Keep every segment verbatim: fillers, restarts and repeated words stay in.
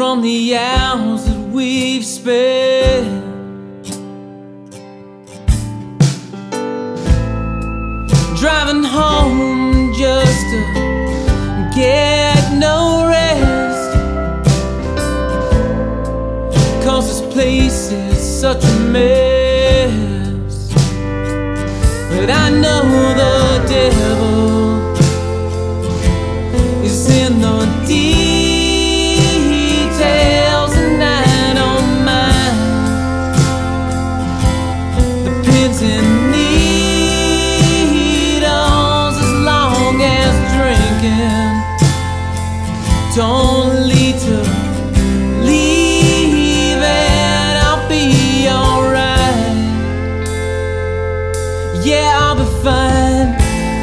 from the hours that we've spent. Driving home just to get no rest, 'cause this place is such a mess. But I know the devil is in the details, and I don't mind the pins and needles, as long as drinking don't lead to leaving. I'll be alright. Yeah, I'll be fine.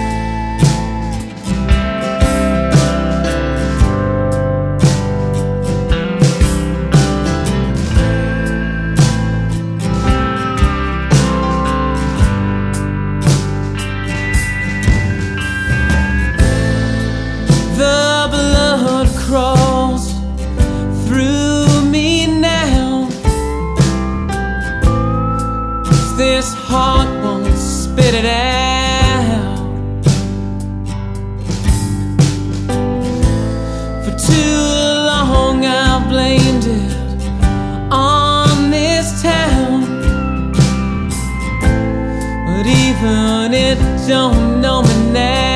Crawls through me now. This heart won't spit it out. For too long I blamed it on this town, but even it don't know me now.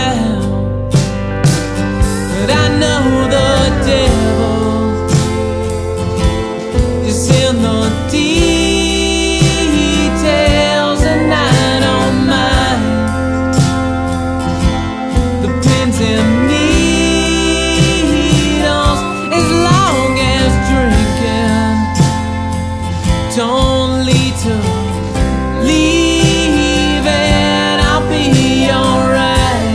But I know the devil is in the details, and I don't mind the pins and needles, as long as drinking don't lead to leaving. I'll be alright.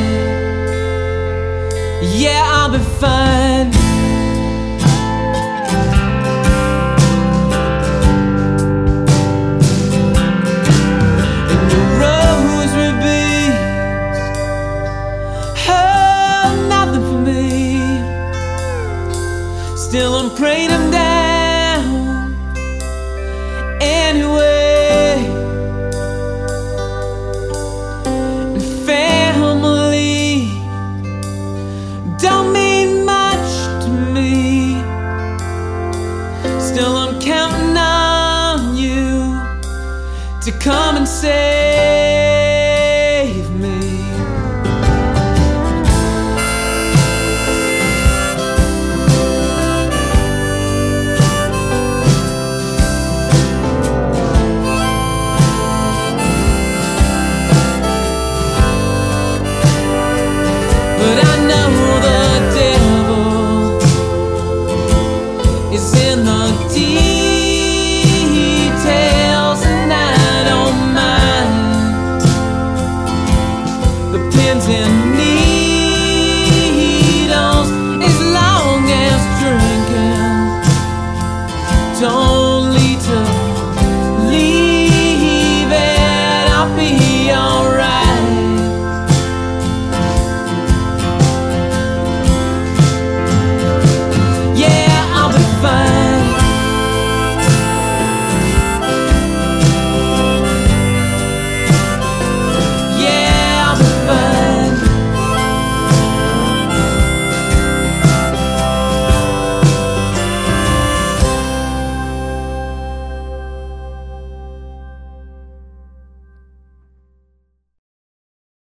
Yeah, I'll be fine. And the rosary beads hold nothing for me. Still I'm praying them down anyway. And family don't mean much to me. Still I'm counting on you to come and say